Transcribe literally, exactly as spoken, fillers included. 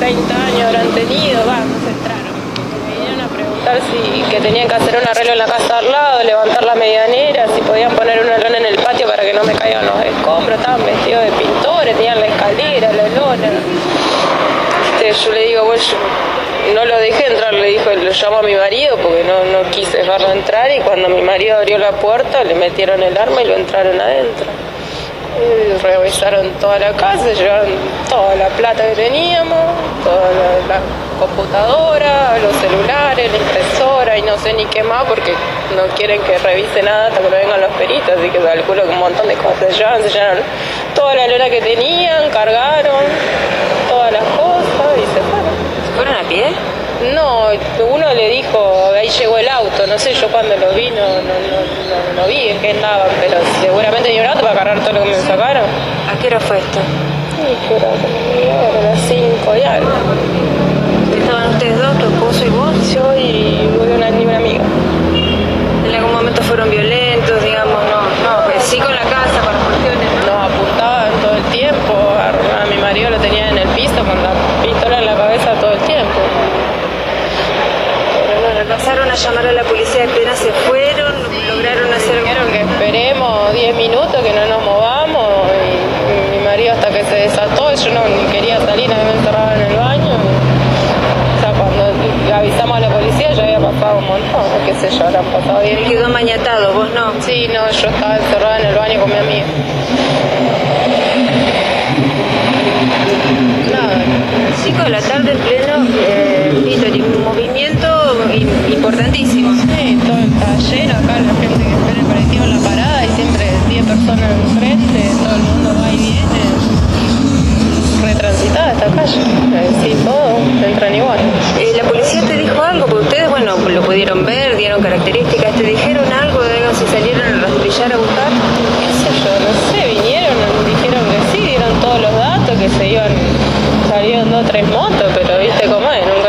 treinta años habrán tenido, va, no se entraron. Me vinieron a preguntar si que tenían que hacer un arreglo en la casa al lado, levantar la medianera, si podían poner una lona en el patio para que no me caigan los escombros. Estaban vestidos de pintores, tenían la escalera, la lona. Este, yo le digo, bueno, yo no lo dejé entrar, le dijo, lo llamo a mi marido porque no, no quise dejarlo entrar, y cuando mi marido abrió la puerta le metieron el arma y lo entraron adentro. Y revisaron toda la casa, llevaron toda la plata que teníamos, toda la, la computadora, los celulares, la impresora y no sé ni qué más, porque no quieren que revise nada hasta que no vengan los peritos, así que calculo que un montón de cosas se llevan, se llevaron toda la lona que tenían, cargaron todas las cosas y se fueron. ¿Se fueron a pie? No, uno le dijo, ahí llegó el auto, no sé, yo cuando lo vi no, no, no, no, no vi en qué andaban, pero seguramente tenía un auto para cargar todo lo que me sacaron. ¿A qué hora fue esto? Sí, pero como a las cinco y algo. ¿Estaban ustedes dos, tu esposo y vos? Yo y una, y una amiga. ¿En algún momento fueron violentos, digamos? No, no, pero sí con la casa, para cuestiones, ¿no? Nos apuntaban todo el tiempo, a, a mi marido lo tenía en el piso con la pistola en la cabeza todo el tiempo. Pasaron a llamar a la policía, apenas se fueron, lograron hacer... Dijeron que esperemos diez minutos, que no nos movamos, y mi marido hasta que se desató, yo no ni quería salir, nadie me encerraba en el baño. O sea, cuando avisamos a la policía ya había pasado un montón, qué sé yo, habrán pasado diez minutos. Quedó mañatado, ¿vos no? Sí, no, yo estaba encerrada en el baño con mi amiga. Nada, cinco de la tarde en pleno, eh, Victory, un movimiento importantísimo. Sí, todo está lleno acá, la gente que espera el colectivo en la parada y siempre diez personas enfrente, todo el mundo va y viene. Retransitada esta calle, sí, todos entran igual. Eh, ¿La policía te dijo algo? Porque ustedes, bueno, lo pudieron ver, dieron características, ¿te dijeron algo? Digo, si salieron a rastrillar a buscar. ¿Qué sé yo? No sé, vinieron, dijeron que sí, dieron todos los datos, que se iban, salieron dos o tres motos, pero viste cómo es, en